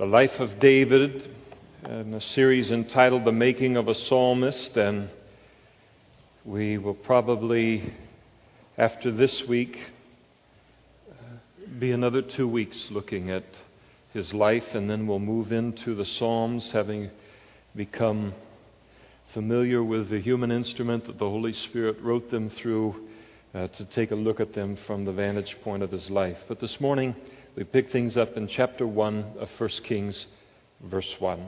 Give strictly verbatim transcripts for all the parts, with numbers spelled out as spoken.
the life of David in a series entitled The Making of a Psalmist, and we will probably, after this week, be another two weeks looking at his life, and then we'll move into the Psalms, having become familiar with the human instrument that the Holy Spirit wrote them through, uh, to take a look at them from the vantage point of his life. But this morning, we pick things up in chapter one of First Kings, verse one.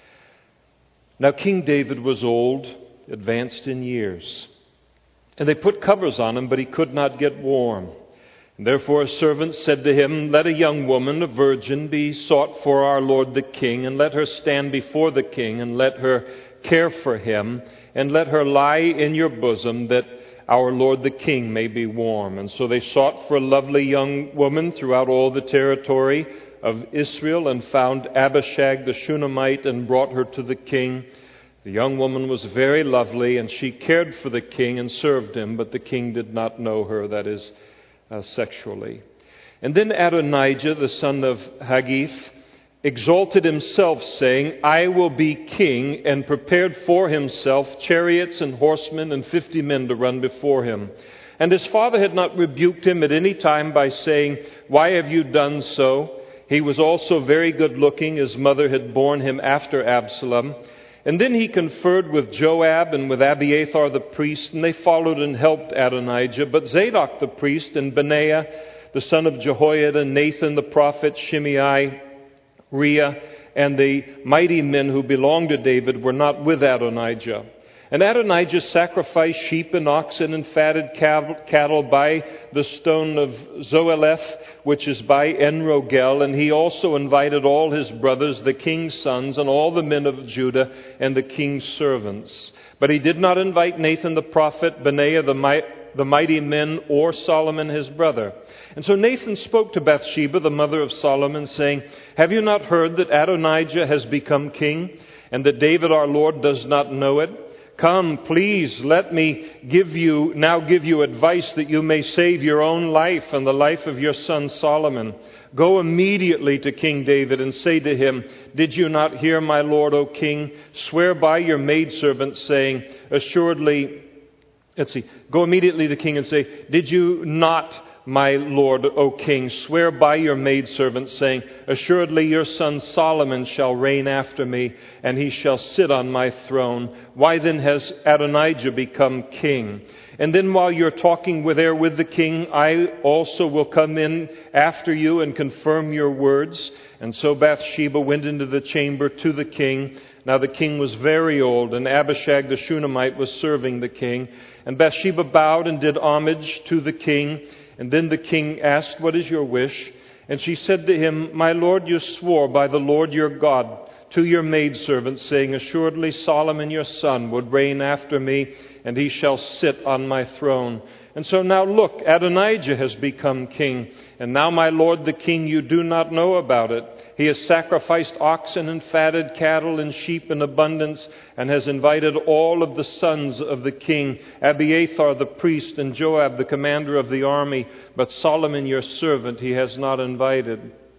Now King David was old, advanced in years, and they put covers on him, but he could not get warm. And therefore a servant said to him, "Let a young woman, a virgin, be sought for our lord the king, and let her stand before the king, and let her care for him, and let her lie in your bosom, that our lord the king may be warm." And so they sought for a lovely young woman throughout all the territory of Israel, and found Abishag the Shunammite, and brought her to the king. The young woman was very lovely, and she cared for the king and served him, but the king did not know her, that is, uh, sexually. And then Adonijah, the son of Haggith, exalted himself, saying, "I will be king," and prepared for himself chariots and horsemen and fifty men to run before him. And his father had not rebuked him at any time by saying, "Why have you done so?" He was also very good looking. His mother had borne him after Absalom. And then he conferred with Joab and with Abiathar the priest, and they followed and helped Adonijah. But Zadok the priest and Benaiah, the son of Jehoiada, Nathan the prophet, Shimei, Rhea, and the mighty men who belonged to David were not with Adonijah. And Adonijah sacrificed sheep and oxen and fatted cattle by the stone of Zoeleth, which is by En-Rogel, and he also invited all his brothers, the king's sons, and all the men of Judah, and the king's servants. But he did not invite Nathan the prophet, Benaiah the mighty, the mighty men, or Solomon his brother. And so Nathan spoke to Bathsheba, the mother of Solomon, saying, "Have you not heard that Adonijah has become king, and that David our Lord does not know it? Come, please, let me give you now give you advice that you may save your own life and the life of your son Solomon. Go immediately to King David and say to him, 'Did you not hear my lord, O king? Swear by your maidservant, saying, assuredly,'" Let's see. "Go immediately to the king and say, 'Did you not, my lord, O king, swear by your maidservant, saying, assuredly your son Solomon shall reign after me, and he shall sit on my throne? Why then has Adonijah become king? And then while you're talking with there with the king, I also will come in after you and confirm your words.' And so Bathsheba went into the chamber to the king. Now the king was very old, and Abishag the Shunammite was serving the king. And Bathsheba bowed and did homage to the king. And then the king asked, 'What is your wish?' And she said to him, 'My lord, you swore by the Lord your God to your maidservant, saying, assuredly Solomon your son would reign after me, and he shall sit on my throne. And so now look, Adonijah has become king. And now, my lord the king, you do not know about it. He has sacrificed oxen and fatted cattle and sheep in abundance, and has invited all of the sons of the king, Abiathar the priest and Joab the commander of the army. But Solomon your servant he has not invited.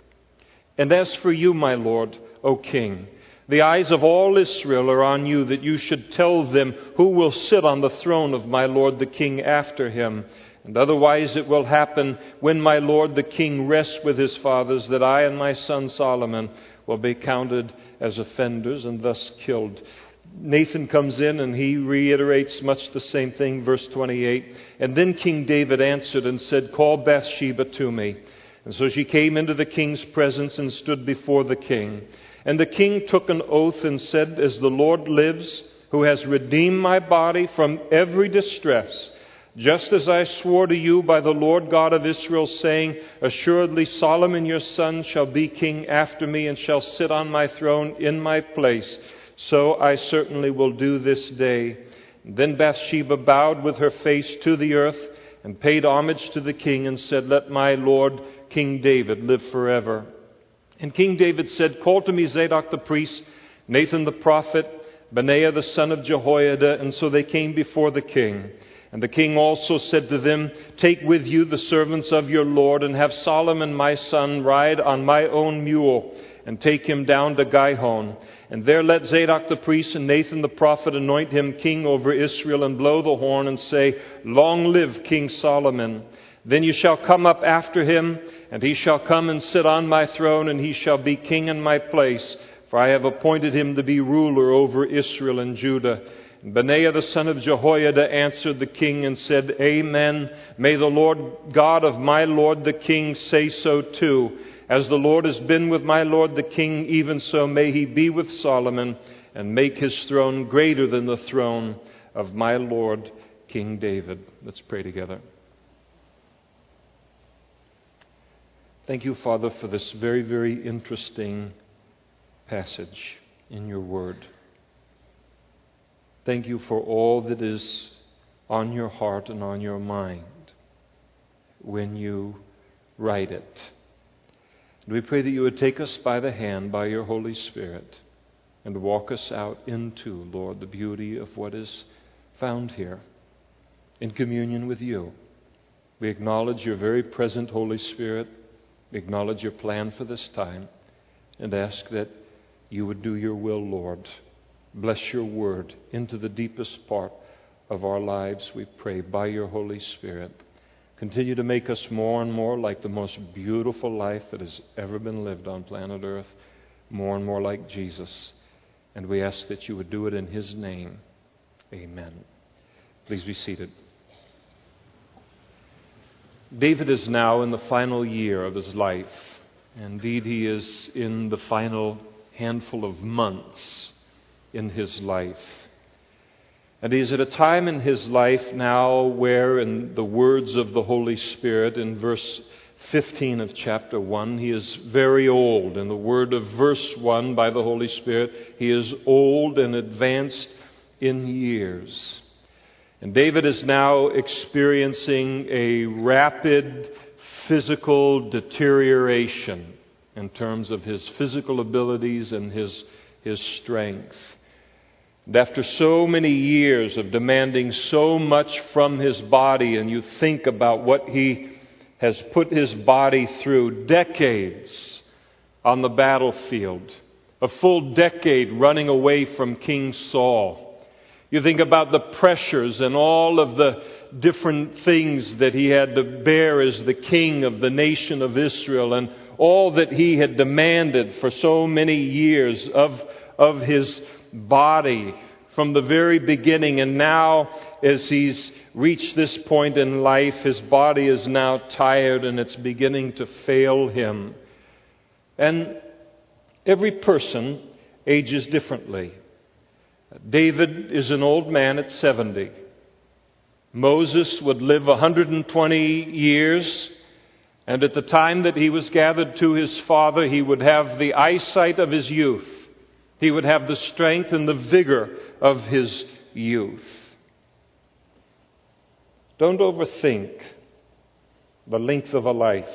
And as for you, my lord, O king, the eyes of all Israel are on you, that you should tell them who will sit on the throne of my lord the king after him. And otherwise it will happen, when my lord the king rests with his fathers, that I and my son Solomon will be counted as offenders and thus killed." Nathan comes in and he reiterates much the same thing, verse twenty-eight. "And then King David answered and said, 'Call Bathsheba to me.' And so she came into the king's presence and stood before the king. And the king took an oath and said, 'As the Lord lives, who has redeemed my body from every distress, just as I swore to you by the Lord God of Israel, saying, assuredly Solomon your son shall be king after me, and shall sit on my throne in my place, so I certainly will do this day.' Then Bathsheba bowed with her face to the earth, and paid homage to the king, and said, 'Let my lord King David live forever.' And King David said, 'Call to me Zadok the priest, Nathan the prophet, Benaiah the son of Jehoiada.' And so they came before the king. And the king also said to them, "Take with you the servants of your Lord, and have Solomon my son ride on my own mule, and take him down to Gihon. And there let Zadok the priest and Nathan the prophet anoint him king over Israel, and blow the horn and say, Long live King Solomon. Then you shall come up after him, and he shall come and sit on my throne, and he shall be king in my place, for I have appointed him to be ruler over Israel and Judah. And Benaiah the son of Jehoiada answered the king and said, Amen. May the Lord God of my lord the king say so too. As the Lord has been with my lord the king, even so may he be with Solomon, and make his throne greater than the throne of my lord King David. Let's pray together. Thank you, Father, for this very, very interesting passage in your word. Thank you for all that is on your heart and on your mind when you write it. And we pray that you would take us by the hand by your Holy Spirit and walk us out into, Lord, the beauty of what is found here in communion with you. We acknowledge your very present Holy Spirit. We acknowledge your plan for this time and ask that you would do your will, Lord. Bless your word into the deepest part of our lives, we pray, by your Holy Spirit. Continue to make us more and more like the most beautiful life that has ever been lived on planet Earth, more and more like Jesus. And we ask that you would do it in his name. Amen. Please be seated. David is now in the final year of his life. Indeed, he is in the final handful of months in his life. And he is at a time in his life now where, in the words of the Holy Spirit in verse fifteen of chapter one, he is very old. In the word of verse one by the Holy Spirit, he is old and advanced in years. And David is now experiencing a rapid physical deterioration in terms of his physical abilities and his, his strength. And after so many years of demanding so much from his body, and you think about what he has put his body through, decades on the battlefield, a full decade running away from King Saul. You think about the pressures and all of the different things that he had to bear as the king of the nation of Israel, and all that he had demanded for so many years of, of his body from the very beginning. And now, as he's reached this point in life, his body is now tired and it's beginning to fail him. And every person ages differently. David is an old man at seventy. Moses would live one hundred twenty years, and at the time that he was gathered to his father, he would have the eyesight of his youth. He would have the strength and the vigor of his youth. Don't overthink the length of a life.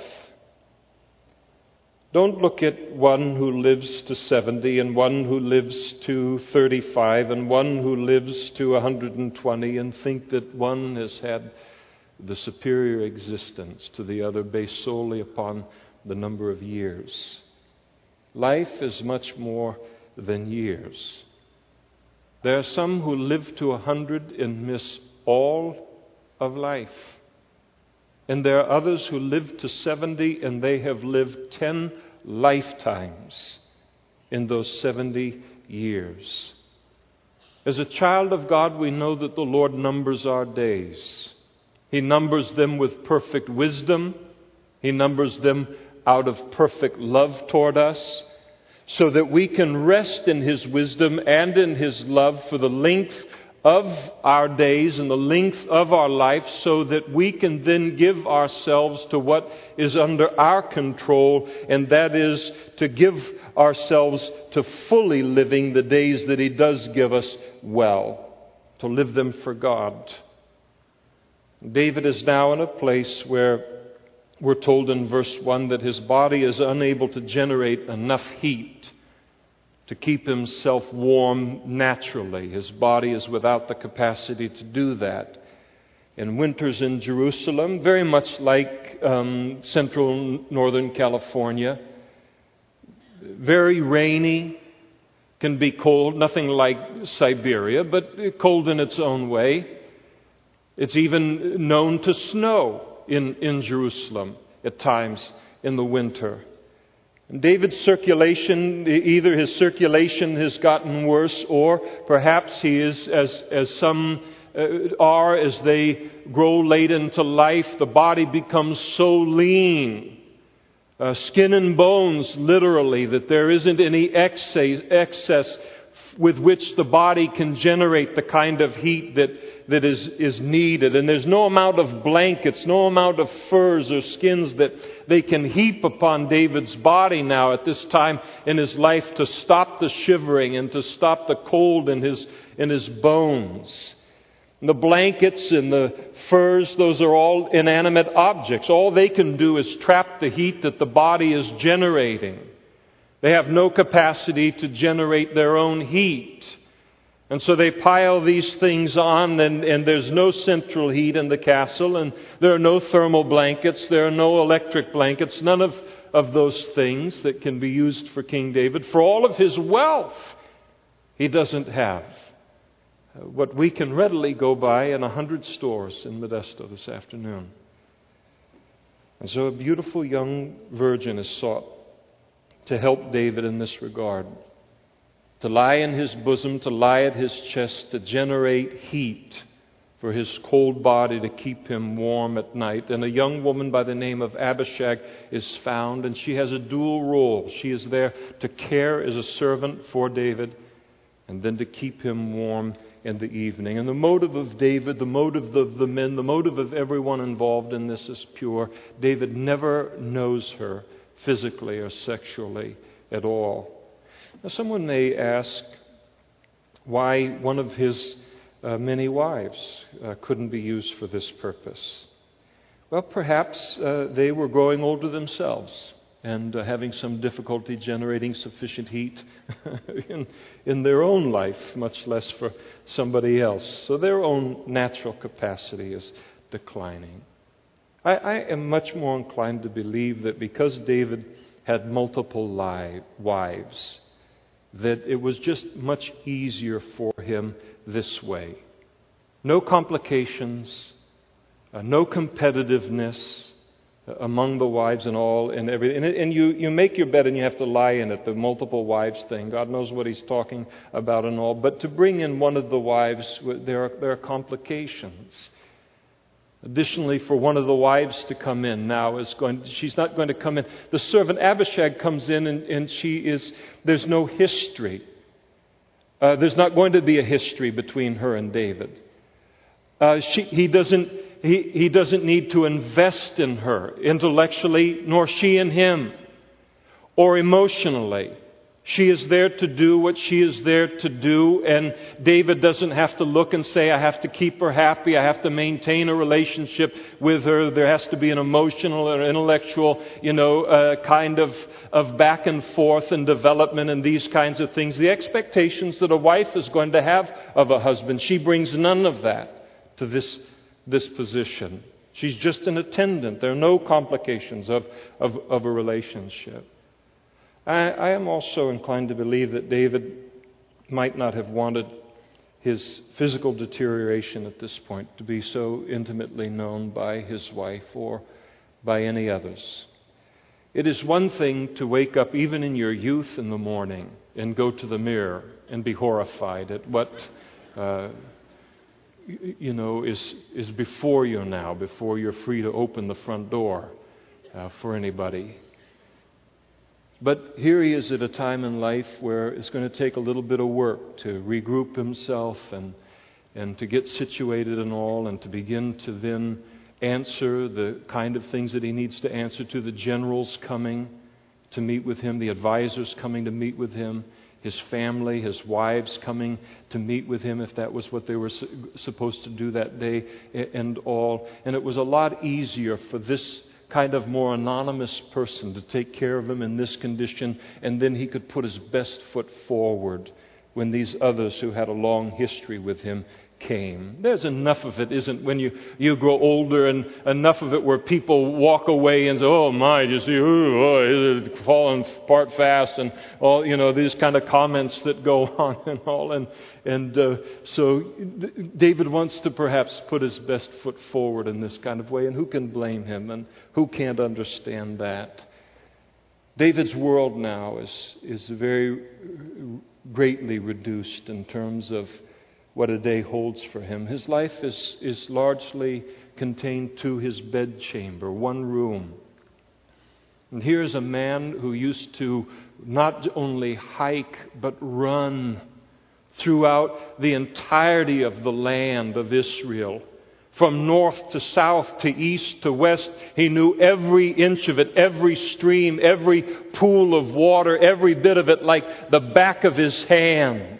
Don't look at one who lives to seventy and one who lives to thirty-five and one who lives to one hundred twenty and think that one has had the superior existence to the other based solely upon the number of years. Life is much more than years. There are some who live to one hundred and miss all of life. And there are others who live to seventy and they have lived ten lifetimes in those seventy years. As a child of God, we know that the Lord numbers our days. He numbers them with perfect wisdom. He numbers them out of perfect love toward us, so that we can rest in His wisdom and in His love for the length of our days and the length of our life, so that we can then give ourselves to what is under our control, and that is to give ourselves to fully living the days that He does give us well, to live them for God. David is now in a place where we're told in verse one that his body is unable to generate enough heat to keep himself warm naturally. His body is without the capacity to do that. In winters in Jerusalem, very much like um, central northern California, very rainy, can be cold, nothing like Siberia, but cold in its own way. It's even known to snow in, in Jerusalem at times in the winter. And David's circulation, either his circulation has gotten worse, or perhaps he is, as, as some uh, are, as they grow late into life, the body becomes so lean, uh, skin and bones literally, that there isn't any excess, excess with which the body can generate the kind of heat that, that is, is needed. And there's no amount of blankets, no amount of furs or skins that they can heap upon David's body now at this time in his life to stop the shivering and to stop the cold in his, in his bones. And the blankets and the furs, those are all inanimate objects. All they can do is trap the heat that the body is generating. They have no capacity to generate their own heat. And so they pile these things on, and, and there's no central heat in the castle, and there are no thermal blankets, there are no electric blankets, none of, of those things that can be used for King David. For all of his wealth, he doesn't have what we can readily go buy in a hundred stores in Modesto this afternoon. And so a beautiful young virgin is sought to help David in this regard, to lie in his bosom, to lie at his chest, to generate heat for his cold body, to keep him warm at night. And a young woman by the name of Abishag is found, and she has a dual role. She is there to care as a servant for David, and then to keep him warm in the evening. And the motive of David, the motive of the men, the motive of everyone involved in this is pure. David never knows her physically or sexually at all. Now, someone may ask why one of his uh, many wives uh, couldn't be used for this purpose. Well, perhaps uh, they were growing older themselves and uh, having some difficulty generating sufficient heat in, in their own life, much less for somebody else. So their own natural capacity is declining. I, I am much more inclined to believe that because David had multiple li- wives, that it was just much easier for him this way. No complications, uh, no competitiveness among the wives and all and everything. And, and you, you make your bed and you have to lie in it, the multiple wives thing. God knows what he's talking about and all. But to bring in one of the wives, there are, there are complications. Additionally, for one of the wives to come in now is going, she's not going to come in. The servant Abishag comes in and, and she is, there's no history. Uh, there's not going to be a history between her and David. Uh, she, he doesn't, he, he doesn't need to invest in her intellectually, nor she in him, or emotionally. She is there to do what she is there to do, and David doesn't have to look and say, I have to keep her happy, I have to maintain a relationship with her. There has to be an emotional or intellectual, you know, uh, kind of, of back and forth and development and these kinds of things. The expectations that a wife is going to have of a husband, she brings none of that to this, this position. She's just an attendant. There are no complications of, of, of a relationship. I, I am also inclined to believe that David might not have wanted his physical deterioration at this point to be so intimately known by his wife or by any others. It is one thing to wake up even in your youth in the morning and go to the mirror and be horrified at what uh, you know is is before you now, before you're free to open the front door uh, for anybody. But here he is at a time in life where it's going to take a little bit of work to regroup himself and and to get situated and all, and to begin to then answer the kind of things that he needs to answer to the generals coming to meet with him, the advisors coming to meet with him, his family, his wives coming to meet with him if that was what they were supposed to do that day and all. And it was a lot easier for this kind of more anonymous person to take care of him in this condition, and then he could put his best foot forward when these others who had a long history with him came. There's enough of it, isn't when you, you grow older, and enough of it where people walk away and say, oh my, you see, oh, it's falling apart fast, and all, you know, these kind of comments that go on and all. And, and uh, so David wants to perhaps put his best foot forward in this kind of way, and who can blame him, and who can't understand that? David's world now is, is very greatly reduced in terms of what a day holds for him. His life is, is largely contained to his bedchamber, one room. And here's a man who used to not only hike, but run throughout the entirety of the land of Israel. From north to south, to east to west, he knew every inch of it, every stream, every pool of water, every bit of it like the back of his hand.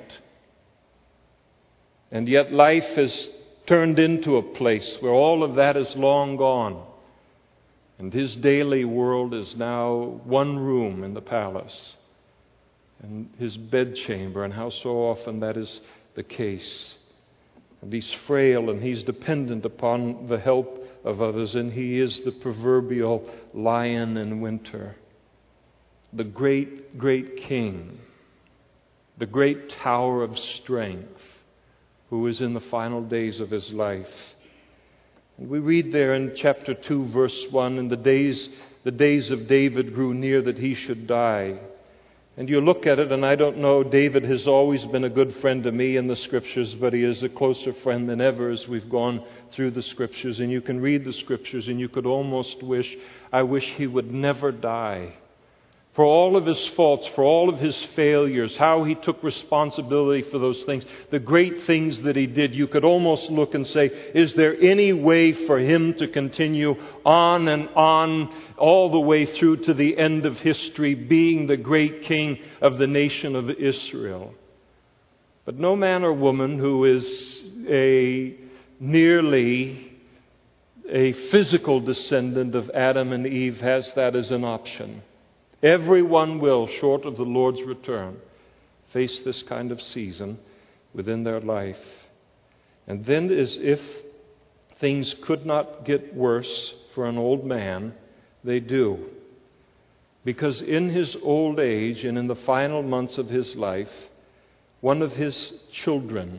And yet life has turned into a place where all of that is long gone. And his daily world is now one room in the palace, and his bedchamber, and how so often that is the case. And he's frail, and he's dependent upon the help of others, and he is the proverbial lion in winter. The great, great king, the great tower of strength, who is in the final days of his life. And we read there in chapter two, verse one, "And the days, the days of David grew near that he should die." And you look at it, and I don't know, David has always been a good friend to me in the Scriptures, but he is a closer friend than ever as we've gone through the Scriptures. And you can read the Scriptures, and you could almost wish, I wish he would never die. For all of his faults, for all of his failures, how he took responsibility for those things, the great things that he did, you could almost look and say, is there any way for him to continue on and on all the way through to the end of history, being the great king of the nation of Israel? But no man or woman who is a nearly a physical descendant of Adam and Eve has that as an option. Everyone will, short of the Lord's return, face this kind of season within their life. And then, as if things could not get worse for an old man, they do. Because in his old age and in the final months of his life, one of his children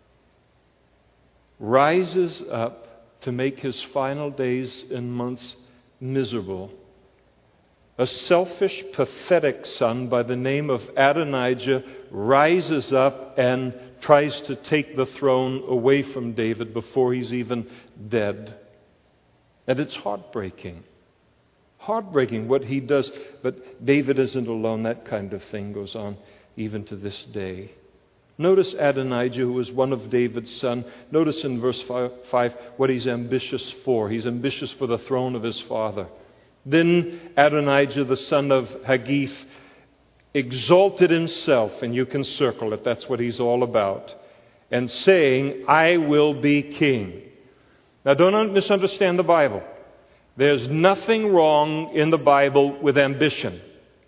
rises up to make his final days and months miserable. A selfish, pathetic son by the name of Adonijah rises up and tries to take the throne away from David before he's even dead. And it's heartbreaking. Heartbreaking what he does. But David isn't alone. That kind of thing goes on even to this day. Notice Adonijah, who was one of David's sons. Notice in verse five what he's ambitious for. He's ambitious for the throne of his father. Then Adonijah, the son of Haggith, exalted himself, and you can circle it, that's what he's all about, and saying, I will be king. Now don't misunderstand the Bible. There's nothing wrong in the Bible with ambition.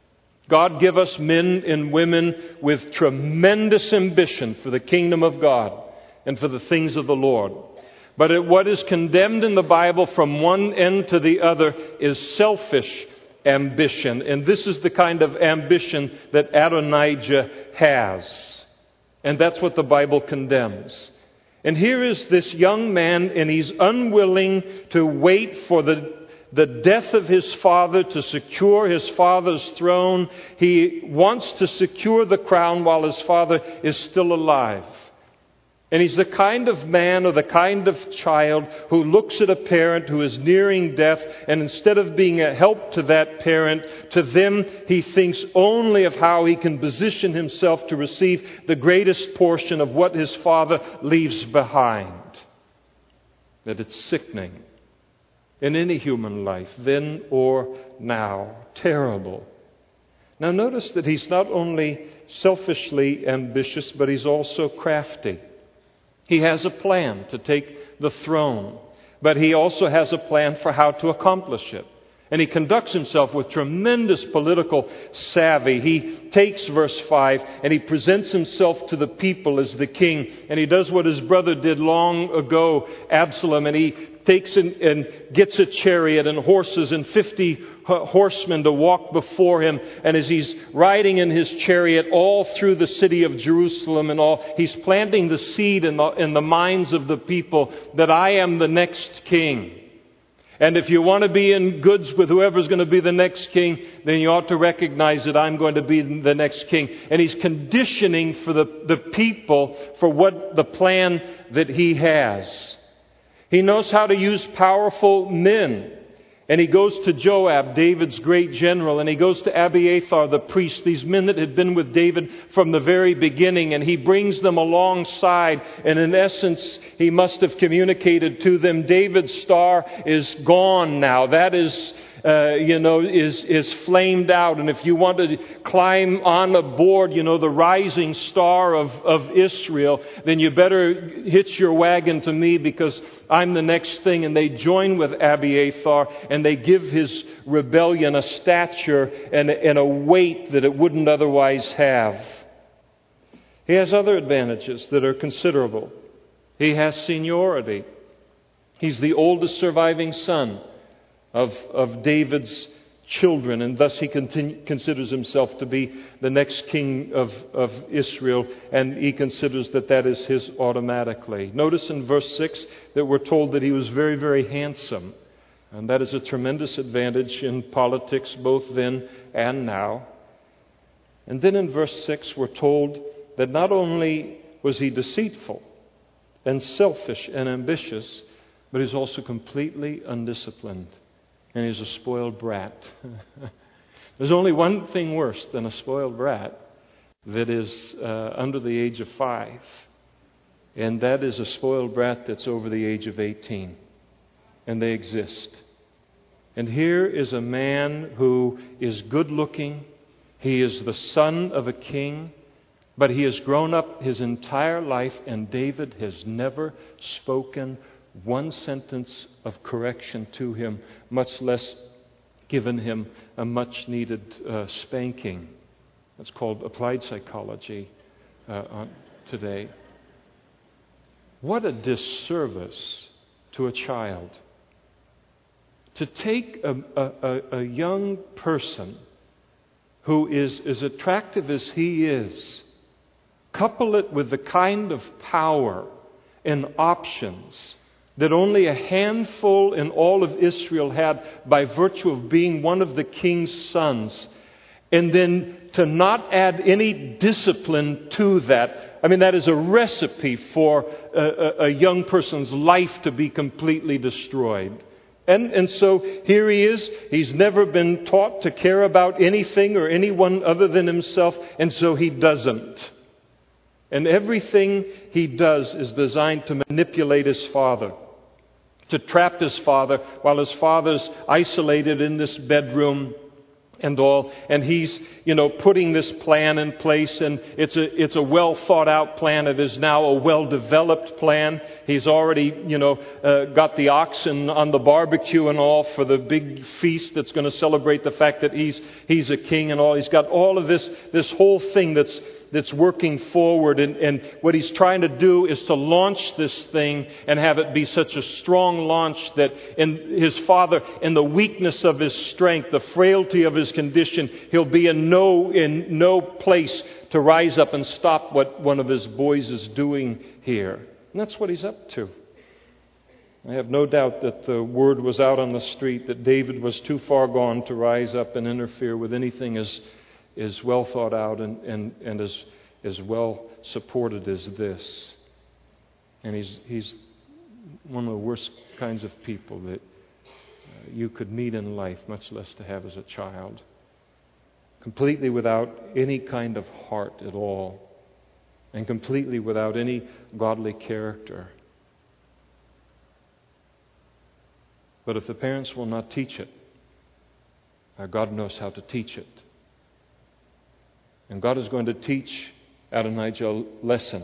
God give us men and women with tremendous ambition for the kingdom of God and for the things of the Lord. But it, what is condemned in the Bible from one end to the other is selfish ambition. And this is the kind of ambition that Adonijah has. And that's what the Bible condemns. And here is this young man, and he's unwilling to wait for the, the death of his father to secure his father's throne. He wants to secure the crown while his father is still alive. And he's the kind of man or the kind of child who looks at a parent who is nearing death, and instead of being a help to that parent, to them he thinks only of how he can position himself to receive the greatest portion of what his father leaves behind. That it's sickening in any human life, then or now. Terrible. Now notice that he's not only selfishly ambitious, but he's also crafty. He has a plan to take the throne, but he also has a plan for how to accomplish it. And he conducts himself with tremendous political savvy. He takes verse five and he presents himself to the people as the king. And he does what his brother did long ago, Absalom. And he takes and, and gets a chariot and horses and fifty horsemen to walk before him. And as he's riding in his chariot all through the city of Jerusalem and all, he's planting the seed in the, in the minds of the people that I am the next king. And if you want to be in goods with whoever's going to be the next king, then you ought to recognize that I'm going to be the next king. And he's conditioning for the, the people for what the plan that he has. He knows how to use powerful men. And he goes to Joab, David's great general, and he goes to Abiathar, the priest, these men that had been with David from the very beginning, and he brings them alongside. And in essence, he must have communicated to them, David's star is gone now. That is, uh, you know, is, is flamed out. And if you want to climb on aboard, you know, the rising star of, of Israel, then you better hitch your wagon to me because I'm the next thing. And they join with Abiathar and they give his rebellion a stature and, and a weight that it wouldn't otherwise have. He has other advantages that are considerable. He has seniority. He's the oldest surviving son of, of David's children, and thus he continue, considers himself to be the next king of, of Israel, and he considers that that is his automatically. Notice in verse six that we're told that he was very, very handsome, and that is a tremendous advantage in politics both then and now. And then in verse six we're told that not only was he deceitful and selfish and ambitious, but he's also completely undisciplined. And he's a spoiled brat. There's only one thing worse than a spoiled brat that is uh, under the age of five. And that is a spoiled brat that's over the age of eighteen. And they exist. And here is a man who is good looking. He is the son of a king. But he has grown up his entire life, and David has never spoken one sentence of correction to him, much less given him a much-needed uh, spanking. That's called applied psychology uh, on today. What a disservice to a child. To take a, a, a young person who is as attractive as he is, couple it with the kind of power and options that only a handful in all of Israel had by virtue of being one of the king's sons, and then to not add any discipline to that. I mean, that is a recipe for a, a, a young person's life to be completely destroyed. And, and so here he is. He's never been taught to care about anything or anyone other than himself, and so he doesn't. And everything he does is designed to manipulate his father, to trap his father while his father's isolated in this bedroom and all. And he's, you know, putting this plan in place, and it's a it's a well thought out plan. It is now a well developed plan. He's already, you know, uh, got the oxen on the barbecue and all for the big feast that's going to celebrate the fact that he's he's a king and all. He's got all of this this whole thing that's that's working forward, and, and what he's trying to do is to launch this thing and have it be such a strong launch that in his father, in the weakness of his strength, the frailty of his condition, he'll be in no in no place to rise up and stop what one of his boys is doing here. And that's what he's up to. I have no doubt that the word was out on the street that David was too far gone to rise up and interfere with anything as is well thought out and, and, and as, as well supported as this. And he's, he's one of the worst kinds of people that uh, you could meet in life, much less to have as a child. Completely without any kind of heart at all. And completely without any godly character. But if the parents will not teach it, uh, God knows how to teach it. And God is going to teach Adonijah a lesson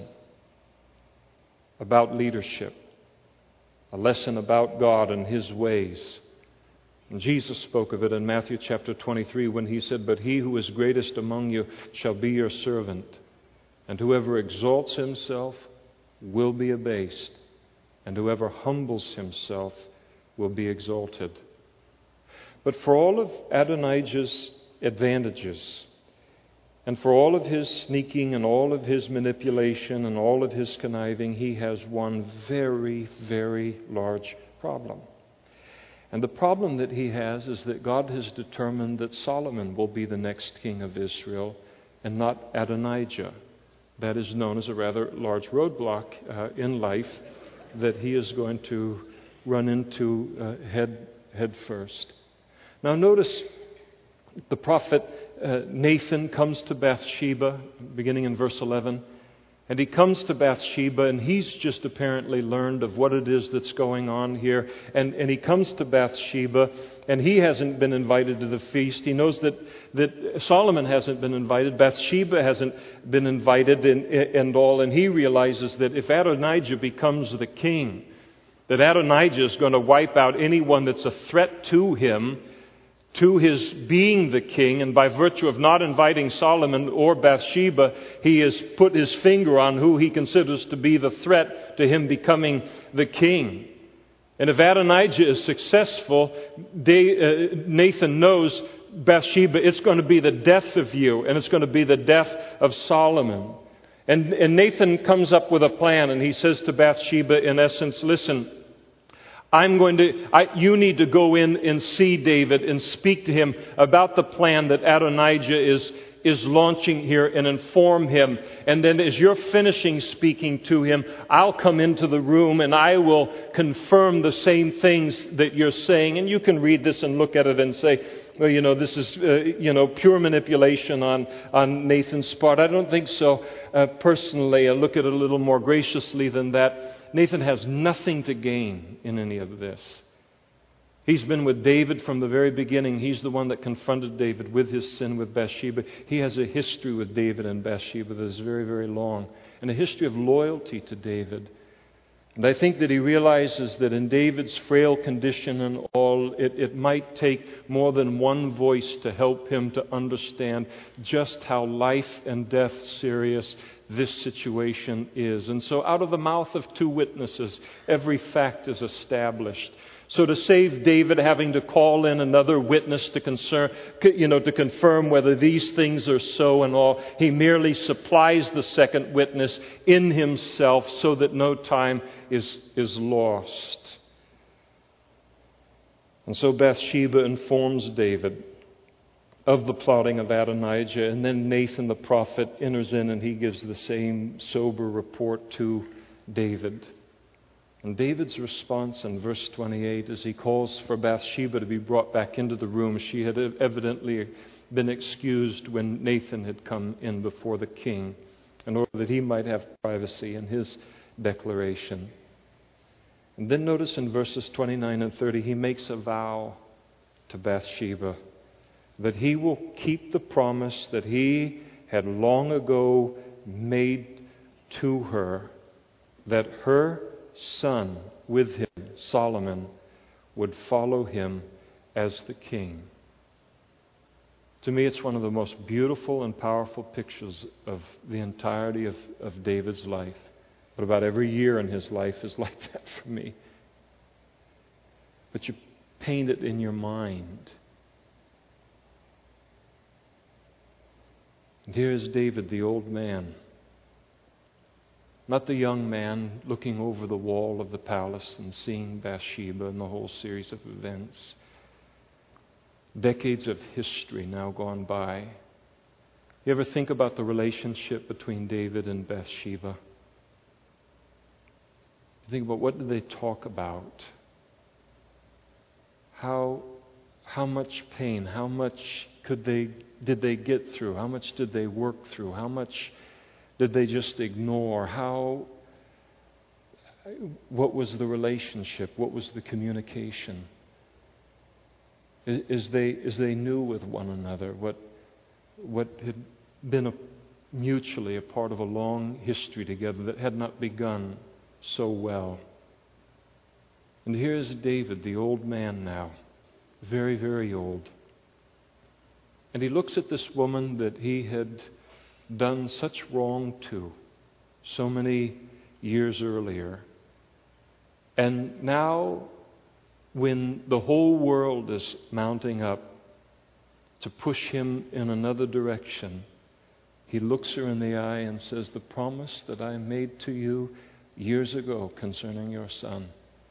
about leadership, a lesson about God and His ways, And Jesus spoke of it in Matthew chapter twenty-three when he said, "But he who is greatest among you shall be your servant, and whoever exalts himself will be abased, and whoever humbles himself will be exalted." But for all of Adonijah's advantages, and for all of his sneaking and all of his manipulation and all of his conniving, he has one very, very large problem. And the problem that he has is that God has determined that Solomon will be the next king of Israel and not Adonijah. That is known as a rather large roadblock uh, in life that he is going to run into uh, head, head first. Now notice the prophet uh, Nathan comes to Bathsheba, beginning in verse eleven. And he comes to Bathsheba, and he's just apparently learned of what it is that's going on here. And, and he comes to Bathsheba, and he hasn't been invited to the feast. He knows that, that Solomon hasn't been invited. Bathsheba hasn't been invited and, and all. And he realizes that if Adonijah becomes the king, that Adonijah is going to wipe out anyone that's a threat to him, to his being the king, and by virtue of not inviting Solomon or Bathsheba, he has put his finger on who he considers to be the threat to him becoming the king. And if Adonijah is successful, Nathan knows, Bathsheba, it's going to be the death of you, and it's going to be the death of Solomon. And, and Nathan comes up with a plan, and he says to Bathsheba, in essence, listen, I'm going to, I, you need to go in and see David and speak to him about the plan that Adonijah is, is launching here and inform him. And then as you're finishing speaking to him, I'll come into the room and I will confirm the same things that you're saying. And you can read this and look at it and say, well, you know, this is, uh, you know, pure manipulation on, on Nathan's part. I don't think so. Uh, personally, I look at it a little more graciously than that. Nathan has nothing to gain in any of this. He's been with David from the very beginning. He's the one that confronted David with his sin with Bathsheba. He has a history with David and Bathsheba that is very, very long, and a history of loyalty to David. And I think that he realizes that in David's frail condition and all, it, it might take more than one voice to help him to understand just how life and death serious this situation is. And so out of the mouth of two witnesses, every fact is established. So to save David having to call in another witness to concern, you know, to confirm whether these things are so and all, he merely supplies the second witness in himself so that no time is, is lost. And so Bathsheba informs David of the plotting of Adonijah, and then Nathan the prophet enters in and he gives the same sober report to David. And David's response in verse twenty-eight is he calls for Bathsheba to be brought back into the room. She had evidently been excused when Nathan had come in before the king in order that he might have privacy in his declaration. And then notice in verses twenty-nine and thirty, he makes a vow to Bathsheba that he will keep the promise that he had long ago made to her, that her son with him, Solomon, would follow him as the king. To me, it's one of the most beautiful and powerful pictures of the entirety of, of David's life. But about every year in his life is like that for me. But you paint it in your mind. And here is David, the old man. Not the young man looking over the wall of the palace and seeing Bathsheba and the whole series of events. Decades of history now gone by. You ever think about the relationship between David and Bathsheba? Think about what did they talk about? How, how much pain, how much could they did they get through? How much did they work through? How much did they just ignore? How, what was the relationship? What was the communication? As they, as they knew with one another what, what had been a, mutually a part of a long history together that had not begun so well. And here's David, the old man now, very, very old. And he looks at this woman that he had done such wrong to so many years earlier. And now, when the whole world is mounting up to push him in another direction, he looks her in the eye and says, "The promise that I made to you years ago concerning your son,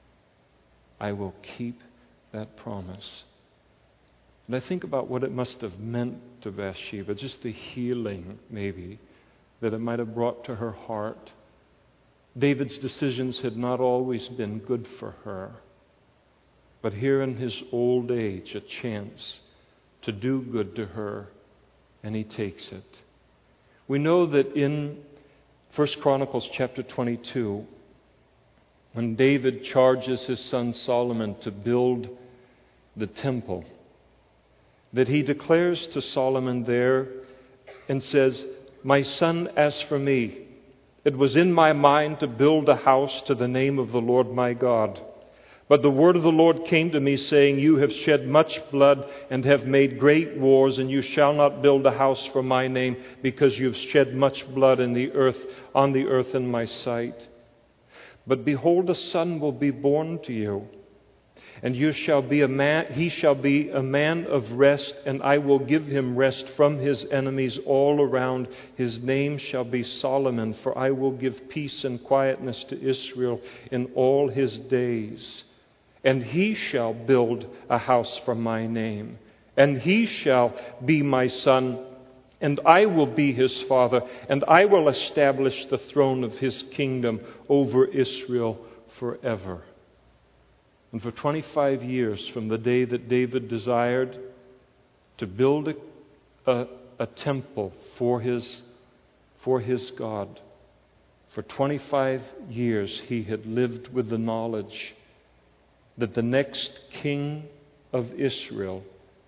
I will keep that promise." And I think about what it must have meant to Bathsheba, just the healing, maybe, that it might have brought to her heart. David's decisions had not always been good for her, but here in his old age, a chance to do good to her, and he takes it. We know that in First Chronicles chapter twenty-two, when David charges his son Solomon to build the temple, that he declares to Solomon there and says, "My son, as for me, it was in my mind to build a house to the name of the Lord my God. But the word of the Lord came to me, saying, You have shed much blood and have made great wars, and you shall not build a house for my name, because you have shed much blood in the earth, on the earth in my sight. But behold, a son will be born to you, and you shall be a man, he shall be a man of rest, and I will give him rest from his enemies all around. His name shall be Solomon, for I will give peace and quietness to Israel in all his days. And he shall build a house for my name, and he shall be my son, and I will be his father, and I will establish the throne of his kingdom over Israel forever." And for twenty-five years, from the day that David desired to build a, a, a temple for his, for his God, for twenty-five years he had lived with the knowledge that the next king of Israel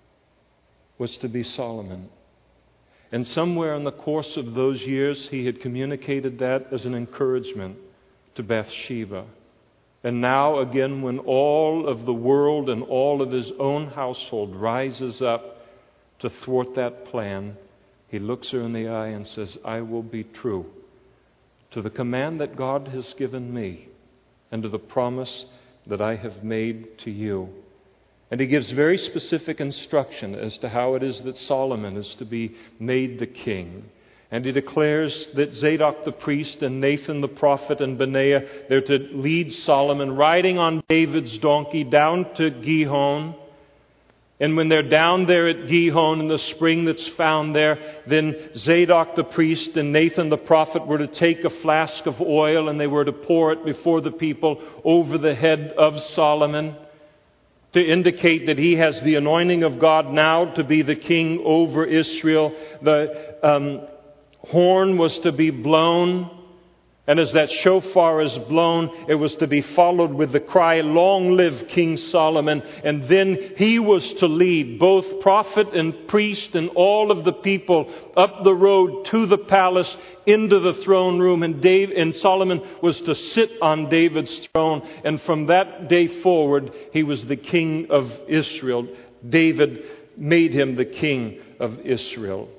was to be Solomon. And somewhere in the course of those years, he had communicated that as an encouragement to Bathsheba. And now again, when all of the world and all of his own household rises up to thwart that plan, he looks her in the eye and says, "I will be true to the command that God has given me and to the promise that I have made to you." And he gives very specific instruction as to how it is that Solomon is to be made the king. And he declares that Zadok the priest and Nathan the prophet and Benaiah, they're to lead Solomon riding on David's donkey down to Gihon. And when they're down there at Gihon in the spring that's found there, then Zadok the priest and Nathan the prophet were to take a flask of oil and they were to pour it before the people over the head of Solomon, to indicate that he has the anointing of God now to be the king over Israel. The um, horn was to be blown, and as that shofar is blown, it was to be followed with the cry, "Long live King Solomon." And then he was to lead both prophet and priest and all of the people up the road to the palace into the throne room. And Dave and Solomon was to sit on David's throne. And from that day forward, he was the king of Israel. David made him the king of Israel.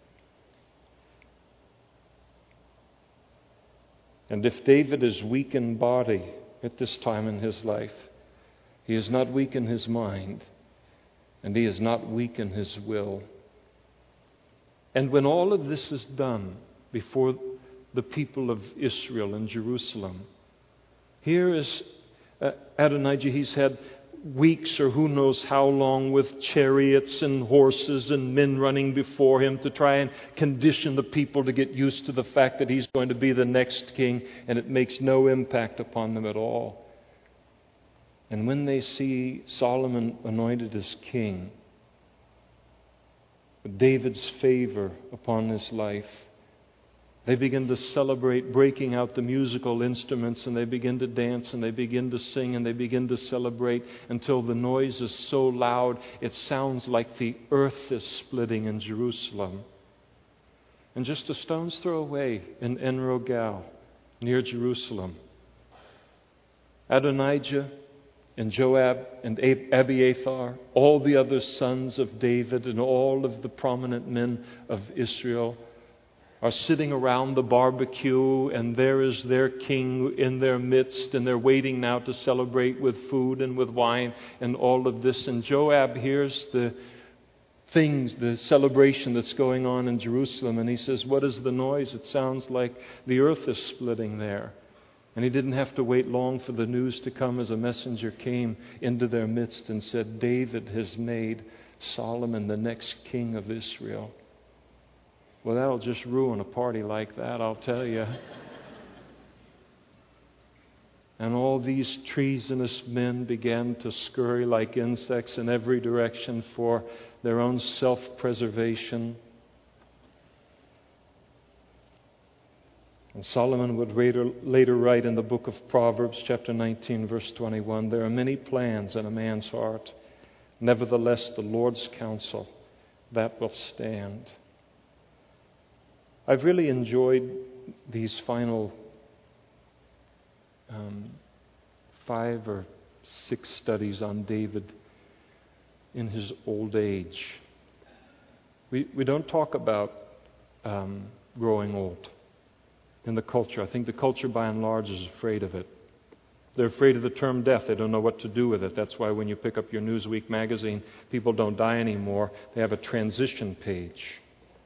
And if David is weak in body at this time in his life, he is not weak in his mind, and he is not weak in his will. And when all of this is done before the people of Israel in Jerusalem, here is uh, Adonijah. He's had weeks or who knows how long with chariots and horses and men running before him to try and condition the people to get used to the fact that he's going to be the next king, and it makes no impact upon them at all. And when they see Solomon anointed as king, David's favor upon his life, they begin to celebrate, breaking out the musical instruments, and they begin to dance, and they begin to sing, and they begin to celebrate until the noise is so loud it sounds like the earth is splitting in Jerusalem. And just a stone's throw away in En-Rogel, near Jerusalem, Adonijah and Joab and Abiathar, all the other sons of David and all of the prominent men of Israel are sitting around the barbecue, and there is their king in their midst, and they're waiting now to celebrate with food and with wine and all of this. And Joab hears the things, the celebration that's going on in Jerusalem, and he says, "What is the noise? It sounds like the earth is splitting there." And he didn't have to wait long for the news to come as a messenger came into their midst and said, "David has made Solomon the next king of Israel." Well, that'll just ruin a party like that, I'll tell you. And all these treasonous men began to scurry like insects in every direction for their own self-preservation. And Solomon would later, later write in the book of Proverbs, chapter nineteen, verse twenty-one, "There are many plans in a man's heart. Nevertheless, the Lord's counsel, that will stand." I've really enjoyed these final um, five or six studies on David in his old age. We we don't talk about um, growing old in the culture. I think the culture by and large is afraid of it. They're afraid of the term death. They don't know what to do with it. That's why when you pick up your Newsweek magazine, people don't die anymore. They have a transition page.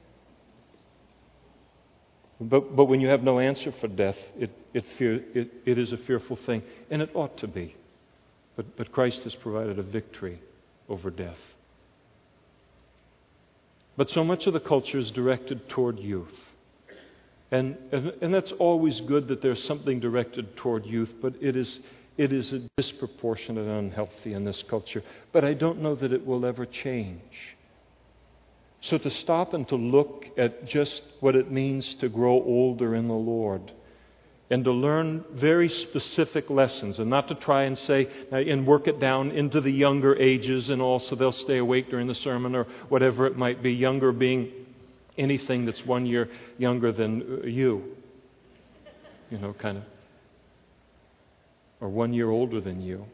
But but when you have no answer for death, it it, fear, it it is a fearful thing, and it ought to be. But but Christ has provided a victory over death. But so much of the culture is directed toward youth. And, and and that's always good that there's something directed toward youth, but it is it is disproportionate and unhealthy in this culture. But I don't know that it will ever change. So to stop and to look at just what it means to grow older in the Lord and to learn very specific lessons, and not to try and say and work it down into the younger ages and also they'll stay awake during the sermon or whatever it might be, younger being anything that's one year younger than you, you know, kind of, or one year older than you.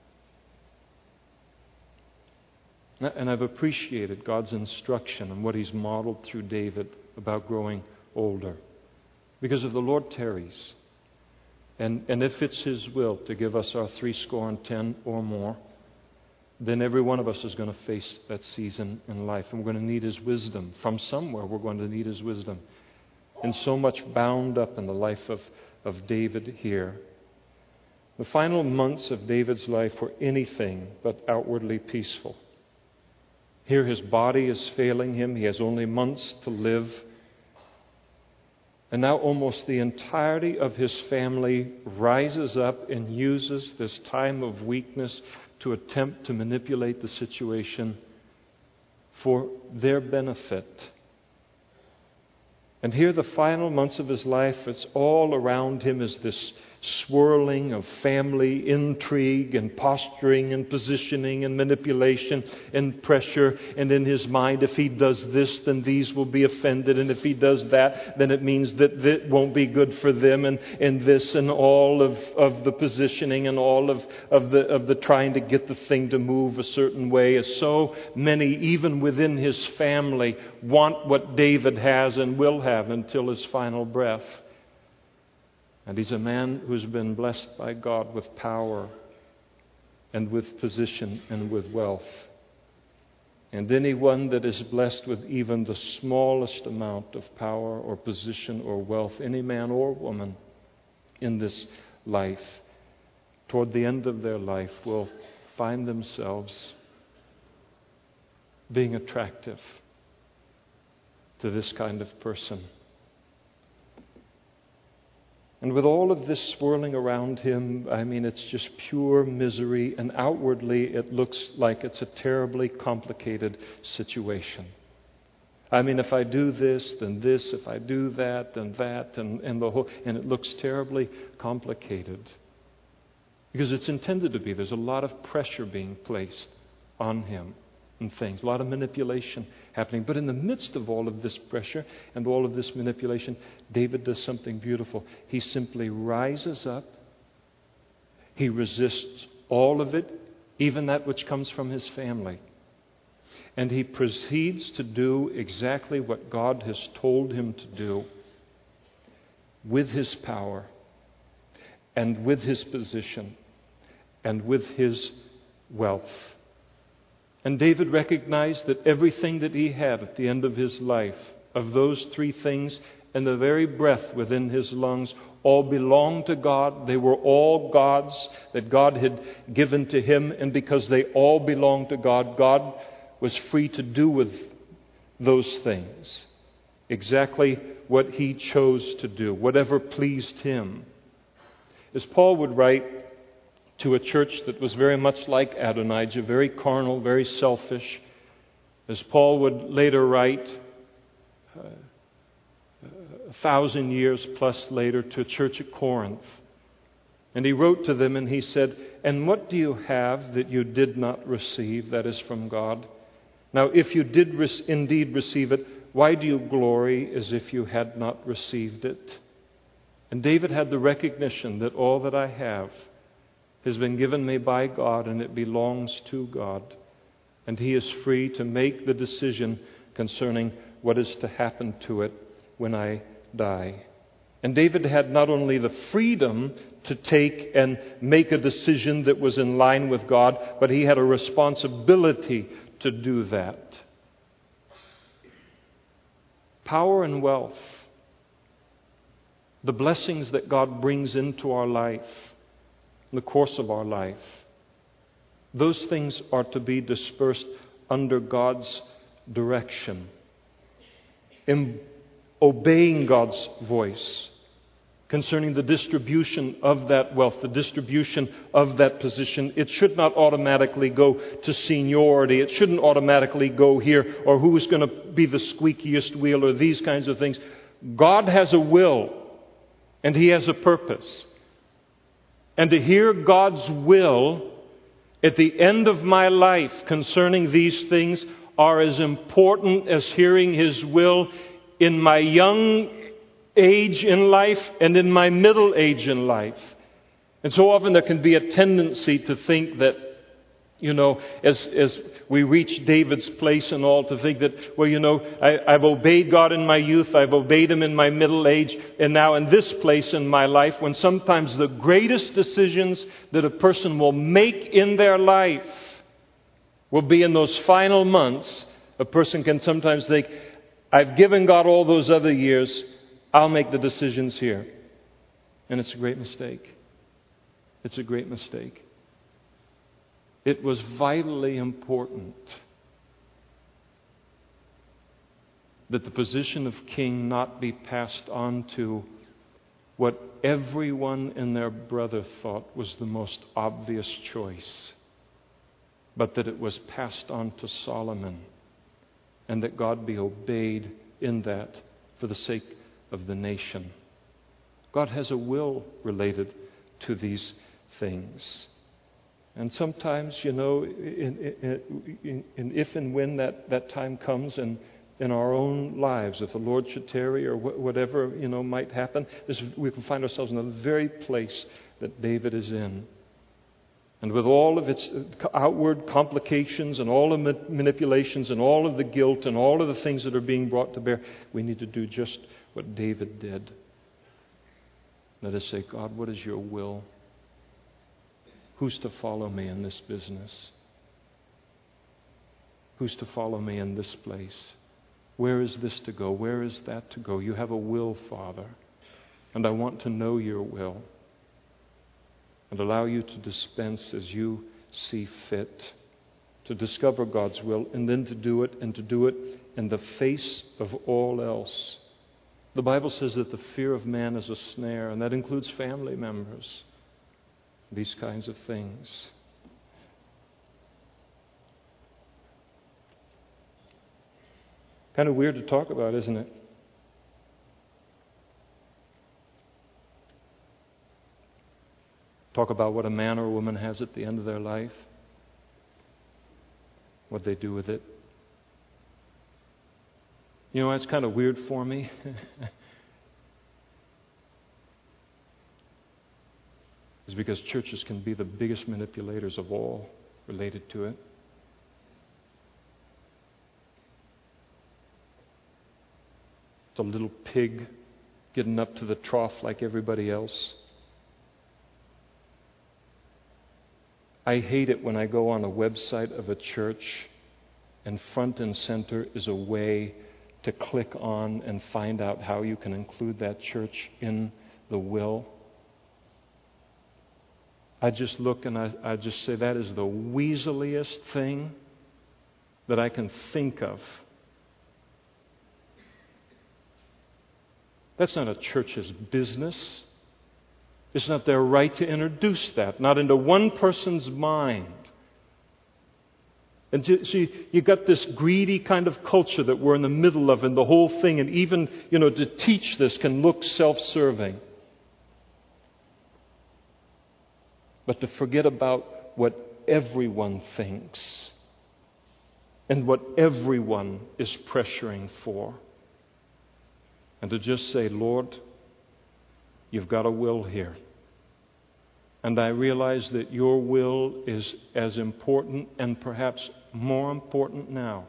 And I've appreciated God's instruction and what He's modeled through David about growing older. Because if the Lord tarries, and, and if it's His will to give us our three score and ten or more, then every one of us is going to face that season in life. And we're going to need His wisdom. From somewhere, we're going to need His wisdom. And so much bound up in the life of, of David here. The final months of David's life were anything but outwardly peaceful. Here his body is failing him. He has only months to live. And now almost the entirety of his family rises up and uses this time of weakness to attempt to manipulate the situation for their benefit. And here the final months of his life, it's all around him is this swirling of family intrigue and posturing and positioning and manipulation and pressure. And in his mind, if he does this, then these will be offended. And if he does that, then it means that it won't be good for them. And, and this and all of, of the positioning and all of, of, the, of the trying to get the thing to move a certain way. As so many, even within his family, want what David has and will have until his final breath. And he's a man who's been blessed by God with power and with position and with wealth. And anyone that is blessed with even the smallest amount of power or position or wealth, any man or woman in this life, toward the end of their life, will find themselves being attractive to this kind of person. And with all of this swirling around him, I mean, it's just pure misery. And outwardly, it looks like it's a terribly complicated situation. I mean, if I do this, then this. If I do that, then that. And, and, the whole, and it looks terribly complicated. Because it's intended to be. There's a lot of pressure being placed on him and things. A lot of manipulation happening. But in the midst of all of this pressure and all of this manipulation, David does something beautiful. He simply rises up. He resists all of it, even that which comes from his family. And he proceeds to do exactly what God has told him to do with his power and with his position and with his wealth. And David recognized that everything that he had at the end of his life, of those three things and the very breath within his lungs, all belonged to God. They were all God's, that God had given to him. And because they all belonged to God, God was free to do with those things exactly what he chose to do, whatever pleased him. As Paul would write to a church that was very much like Adonijah, very carnal, very selfish, as Paul would later write uh, a thousand years plus later to a church at Corinth. And he wrote to them and he said, "And what do you have that you did not receive, that is from God? Now, if you did re- indeed receive it, why do you glory as if you had not received it?" And David had the recognition that all that I have has been given me by God and it belongs to God. And he is free to make the decision concerning what is to happen to it when I die. And David had not only the freedom to take and make a decision that was in line with God, but he had a responsibility to do that. Power and wealth, the blessings that God brings into our life, in the course of our life, those things are to be dispersed under God's direction, in obeying God's voice concerning the distribution of that wealth, the distribution of that position. It should not automatically go to seniority. It shouldn't automatically go here, or who's going to be the squeakiest wheel, or these kinds of things. God has a will, and he has a purpose. And to hear God's will at the end of my life concerning these things are as important as hearing his will in my young age in life and in my middle age in life. And so often there can be a tendency to think that, you know, as as we reach David's place and all, to think that, well, you know, I, I've obeyed God in my youth, I've obeyed him in my middle age, and now in this place in my life, when sometimes the greatest decisions that a person will make in their life will be in those final months. A person can sometimes think, I've given God all those other years, I'll make the decisions here. And it's a great mistake. It's a great mistake. It was vitally important that the position of king not be passed on to what everyone and their brother thought was the most obvious choice, but that it was passed on to Solomon, and that God be obeyed in that for the sake of the nation. God has a will related to these things. And sometimes, you know, in, in, in, in if and when that, that time comes in, in our own lives, if the Lord should tarry or wh- whatever, you know, might happen, this, we can find ourselves in the very place that David is in. And with all of its outward complications and all the ma- manipulations and all of the guilt and all of the things that are being brought to bear, we need to do just what David did. Let us say, God, what is your will? Who's to follow me in this business? Who's to follow me in this place? Where is this to go? Where is that to go? You have a will, Father, and I want to know your will and allow you to dispense as you see fit, to discover God's will and then to do it, and to do it in the face of all else. The Bible says that the fear of man is a snare, and that includes family members. These kinds of things. Kind of weird to talk about, isn't it? Talk about what a man or a woman has at the end of their life, what they do with it. You know, it's kind of weird for me. is because churches can be the biggest manipulators of all related to it. It's a little pig getting up to the trough like everybody else. I hate it when I go on a website of a church and front and center is a way to click on and find out how you can include that church in the will. I just look and I, I just say that is the weaseliest thing that I can think of. That's not a church's business. It's not their right to introduce that, not into one person's mind. And so you, you got this greedy kind of culture that we're in the middle of, and the whole thing, and even, you know, to teach this can look self-serving. But to forget about what everyone thinks and what everyone is pressuring for. And to just say, Lord, you've got a will here. And I realize that your will is as important and perhaps more important now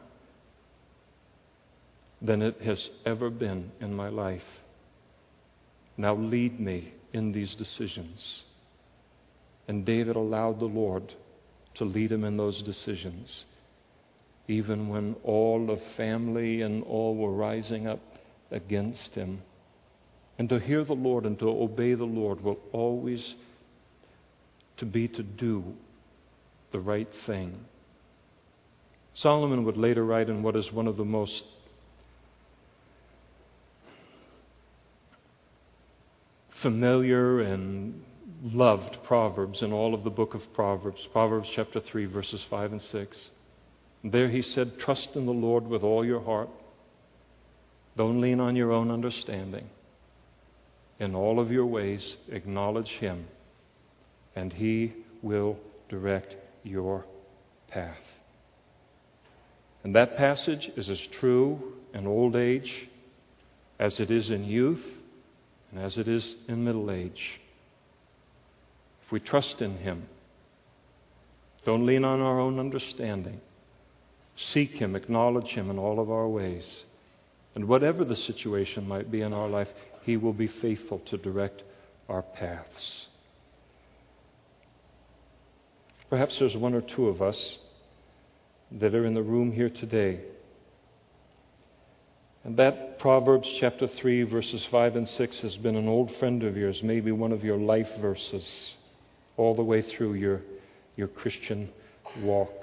than it has ever been in my life. Now lead me in these decisions. And David allowed the Lord to lead him in those decisions, even when all of family and all were rising up against him. And to hear the Lord and to obey the Lord will always to be to do the right thing. Solomon would later write in what is one of the most familiar and loved Proverbs in all of the book of Proverbs, Proverbs chapter three, verses five and six. There he said, trust in the Lord with all your heart. Don't lean on your own understanding. In all of your ways, acknowledge him, and he will direct your path. And that passage is as true in old age as it is in youth and as it is in middle age. If we trust in him, don't lean on our own understanding. Seek him, acknowledge him in all of our ways. And whatever the situation might be in our life, he will be faithful to direct our paths. Perhaps there's one or two of us that are in the room here today. And that Proverbs chapter three, verses five and six has been an old friend of yours, maybe one of your life verses all the way through your, your Christian walk.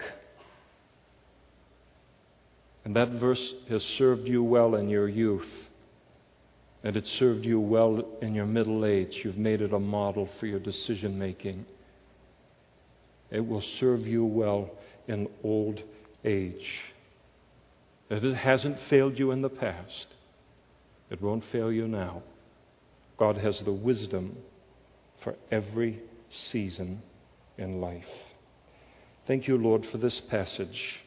And that verse has served you well in your youth. And it served you well in your middle age. You've made it a model for your decision making. It will serve you well in old age. It hasn't failed you in the past. It won't fail you now. God has the wisdom for every season in life. Thank you, Lord, for this passage.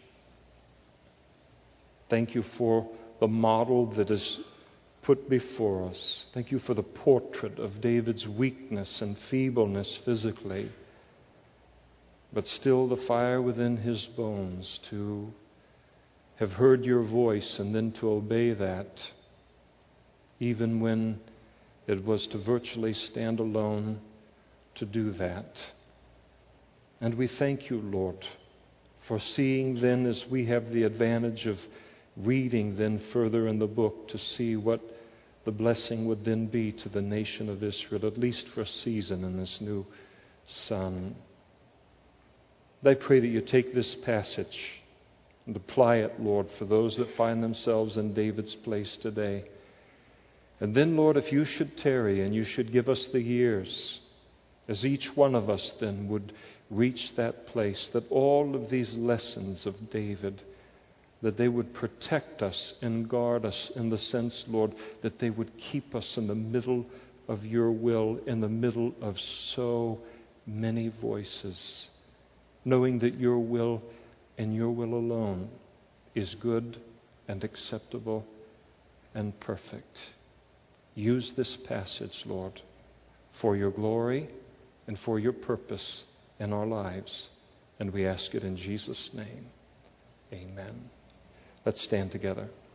Thank you for the model that is put before us. Thank you for the portrait of David's weakness and feebleness physically, but still the fire within his bones to have heard your voice and then to obey that, even when it was to virtually stand alone to do that. And we thank you, Lord, for seeing then, as we have the advantage of reading then further in the book, to see what the blessing would then be to the nation of Israel, at least for a season in this new sun. I pray that you take this passage and apply it, Lord, for those that find themselves in David's place today. And then, Lord, if you should tarry and you should give us the years, as each one of us then would reach that place, that all of these lessons of David, that they would protect us and guard us in the sense, Lord, that they would keep us in the middle of your will, in the middle of so many voices, knowing that your will and your will alone is good and acceptable and perfect. Use this passage, Lord, for your glory and for your purpose in our lives. And we ask it in Jesus' name. Amen. Let's stand together.